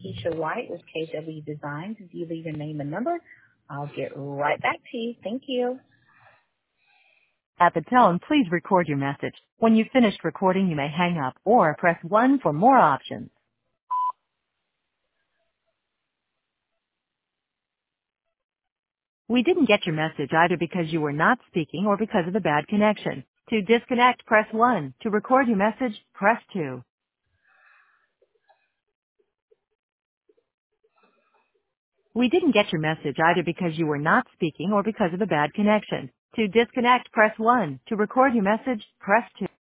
Keisha White with KW Designs. If you leave your name and number, I'll get right back to you. Thank you. At the tone, please record your message. When you've finished recording, you may hang up or press 1 for more options. We didn't get your message either because you were not speaking or because of a bad connection. To disconnect, press 1. To record your message, press 2. We didn't get your message either because you were not speaking or because of a bad connection. To disconnect, press 1. To record your message, press 2.